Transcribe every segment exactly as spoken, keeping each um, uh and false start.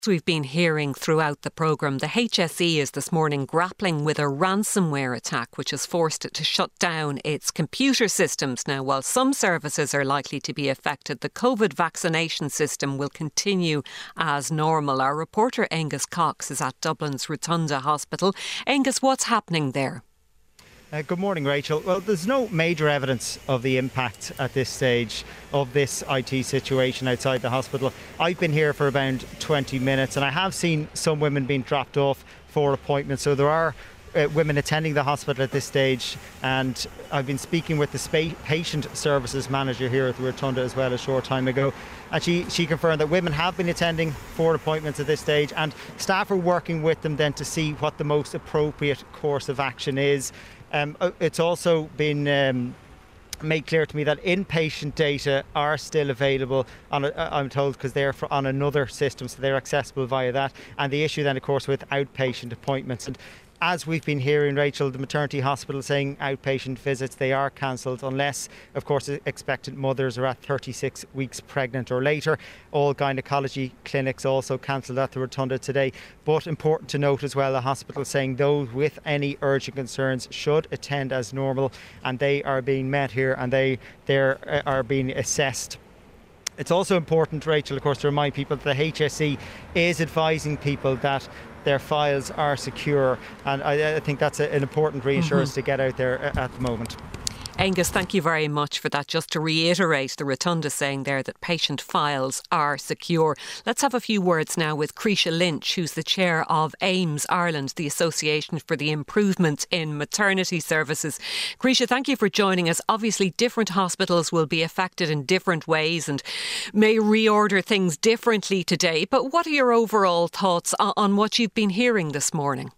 As we've been hearing throughout the programme, the H S E is this morning grappling with a ransomware attack which has forced it to shut down its computer systems. Now, while some services are likely to be affected, the COVID vaccination system will continue as normal. Our reporter Angus Cox is at Dublin's Rotunda Hospital. Angus, what's happening there? Uh, good morning, Rachel. Well, there's no major evidence of the impact at this stage of this I T situation outside the hospital. I've been here for about twenty minutes and I have seen some women being dropped off for appointments. So there are uh, women attending the hospital at this stage, and I've been speaking with the spa- patient services manager here at the Rotunda as well a short time ago. And she, she confirmed that women have been attending for appointments at this stage, and staff are working with them then to see what the most appropriate course of action is. Um, it's also been um, made clear to me that inpatient data are still available, on a, I'm told, because they're for, on another system, so they're accessible via that. And the issue then, of course, with outpatient appointments. And as we've been hearing, Rachel, the maternity hospital saying outpatient visits, they are cancelled unless, of course, expectant mothers are at thirty-six weeks pregnant or later. All gynaecology clinics also cancelled at the Rotunda today. But important to note as well, the hospital saying those with any urgent concerns should attend as normal, and they are being met here and they they are being assessed. It's also important, Rachel, of course, to remind people that the H S E is advising people that their files are secure, and I, I think that's a, an important reassurance mm-hmm. to get out there at the moment. Angus, thank you very much for that. Just to reiterate, the Rotunda saying there that patient files are secure. Let's have a few words now with Creesha Lynch, who's the chair of AIMS Ireland, the Association for the Improvement in Maternity Services. Creesha, thank you for joining us. Obviously, different hospitals will be affected in different ways and may reorder things differently today. But what are your overall thoughts on what you've been hearing this morning?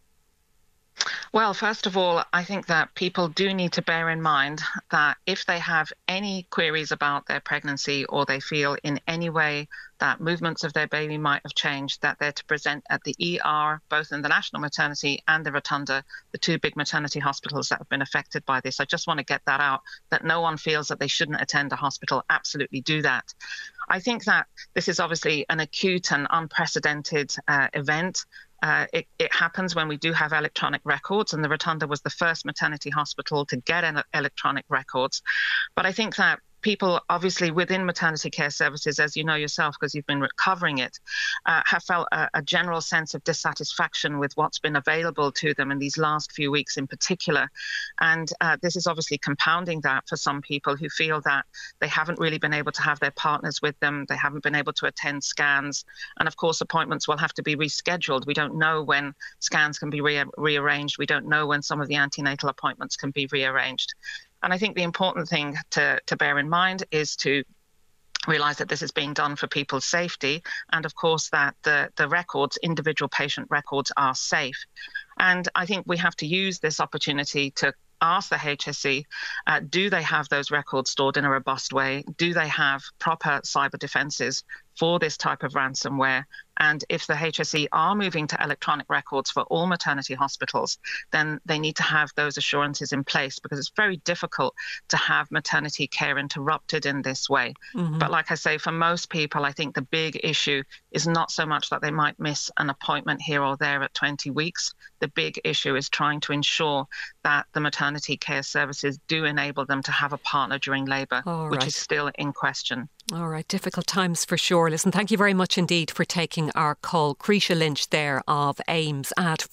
Well, first of all, I think that people do need to bear in mind that if they have any queries about their pregnancy or they feel in any way that movements of their baby might have changed, that they're to present at the E R, both in the National Maternity and the Rotunda, the two big maternity hospitals that have been affected by this. I just want to get that out, that no one feels that they shouldn't attend a hospital. Absolutely do that. I think that this is obviously an acute and unprecedented uh, event. Uh, it, it happens when we do have electronic records, and the Rotunda was the first maternity hospital to get ele- electronic records. But I think that people obviously within maternity care services, as you know yourself because you've been covering it, uh, have felt a, a general sense of dissatisfaction with what's been available to them in these last few weeks in particular. And uh, this is obviously compounding that for some people who feel that they haven't really been able to have their partners with them, they haven't been able to attend scans, and of course appointments will have to be rescheduled. We don't know when scans can be re- rearranged, we don't know when some of the antenatal appointments can be rearranged. And I think the important thing to, to bear in mind is to realise that this is being done for people's safety, and of course that the, the records, individual patient records, are safe. And I think we have to use this opportunity to ask the H S E, uh, do they have those records stored in a robust way? Do they have proper cyber defences for this type of ransomware? And if the H S E are moving to electronic records for all maternity hospitals, then they need to have those assurances in place, because it's very difficult to have maternity care interrupted in this way. Mm-hmm. But like I say, for most people, I think the big issue is not so much that they might miss an appointment here or there at twenty weeks. The big issue is trying to ensure that the maternity care services do enable them to have a partner during labour, right, which is still in question. All right, difficult times for sure. Listen, thank you very much indeed for taking our call. Creesha Lynch there of AIMS at